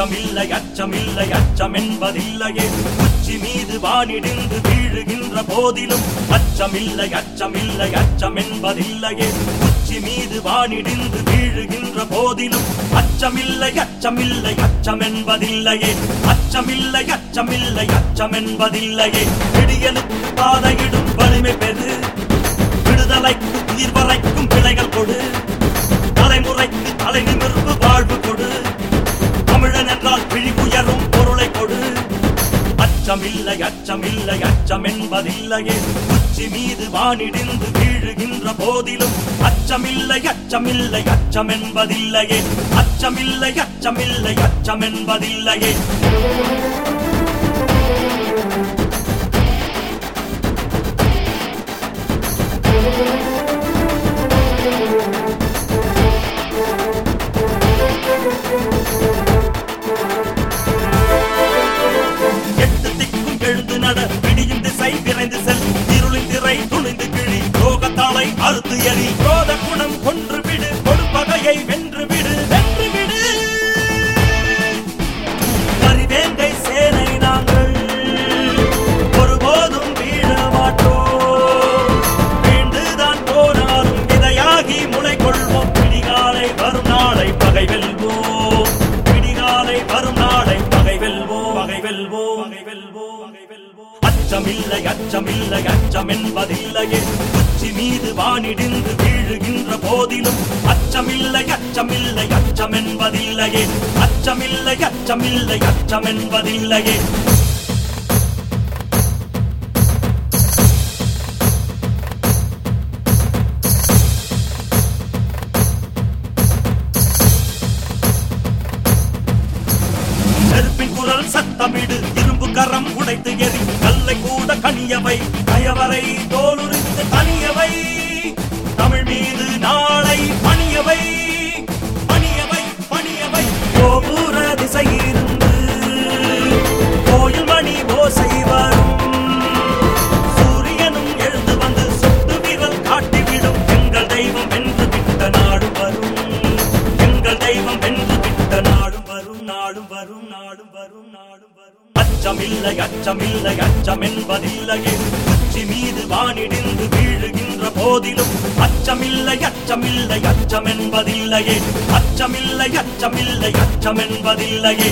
அச்சமில்லை அச்சமில்லை அச்சமென்பதில்லையே உச்சி மீது வானிடிந்து வீழுகின்ற போதிலும் அச்சமில்லை அச்சமில்லை அச்சமென்பதில்லையே உச்சி மீது வானிடிந்து வீழுகின்ற போதிலும் அச்சமில்லை அச்சமில்லை அச்சமென்பதில்லையே அச்சமில்லை அச்சமில்லை அச்சமென்பதில்லையே விடியலுக்கு பாதையிடும் வலிமை பெறு விடுதலைக்கு தீர்வரைக்கும் பிழைகள் கொடு தலைமுறைக்கு தலை நிமிர்வு வாழ்வு கொடு தமிழன் என்றால் பிழி உயரும் பொருளை கொடு அச்சமில்லை அச்சமில்லை அச்சமென்பதில்லையே உச்சி மீது வானிடிந்து வீழுகின்ற போதிலும் அச்சமில்லை அச்சமில்லை அச்சமென்பதில்லையே அச்சமில்லை அச்சமில்லை அச்சமென்பதில்லையே விடியும் திசை விரைந்து செல் இருளின் திரை துணிந்து கிழி ரோகத்தாலை அறுத்து எறி ரோத குணம் கொன்று விடு கொடுப்பகையை வென்று விடு வென்று விடு கரிவேங்கை சேனை நாங்கள் ஒருபோதும் வீழ மாட்டோம் வீண்டுதான் போனாலும் விதையாகி முளை கொள்வோம் பிடிகாலை வரும் நாளை பகை வெல்வோம் பிடிகாலை வரும் நாளை பகை வெல்வோம் பகை வெல்வோம் பகை வெல்வோம் அச்சமில்லை அச்சமில்லை அச்சமென்பதில்லையே உச்சி மீது வானிடிந்து வீழுகின்ற போதிலும் அச்சமில்லை அச்சமில்லை அச்சமென்பதில்லையே அச்சமில்லை அச்சமில்லை அச்சமென்பதில்லையே நெருப்பின் குரல் சத்தமிடு இரும்பு கரம் உடைத்து எரி கல்லை கூட கனியவை கயவரை தோலுரித்து தனியவை தமிழ் மீது நாளை பணியவை பணியவை பணியவை கோபுர திசையிருந்து கோயில் மணி ஓசை வரும் சூரியனும் எழுந்து வந்து சுட்டு விரல் காட்டிவிடும் எங்கள் தெய்வம் வென்று விட்ட நாடு வரும் எங்கள் தெய்வம் வென்று விட்ட நாடும் வரும் நாடும் வரும் நாடும் வரும் நாடும் வரும் அச்சமில்லை அச்சமில்லை அச்சமென்பதில்லையே உச்சி மீது வானிடிந்து வீழுகின்ற போதிலும் அச்சமில்லை அச்சமில்லை அச்சமென்பதில்லையே அச்சமில்லை அச்சமில்லை அச்சமென்பதில்லையே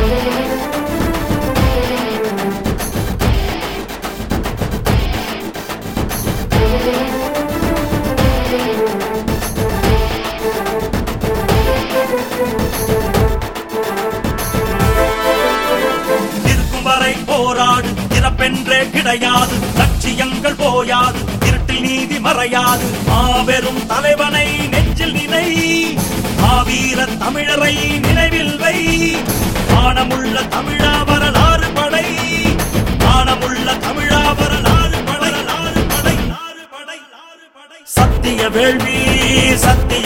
போராடு இறப்பென்றே கிடையாது லட்சியங்கள் போயாது இருட்டில் நீதி மறையாது மாபெரும் தலைவனை நெஞ்சில் நினை மாவீர தமிழரை நினைவில் வை மானமுள்ள தமிழா வரலாறு படை மானமுள்ள தமிழா வரலாறு படை படை சத்திய வேள்வி சத்திய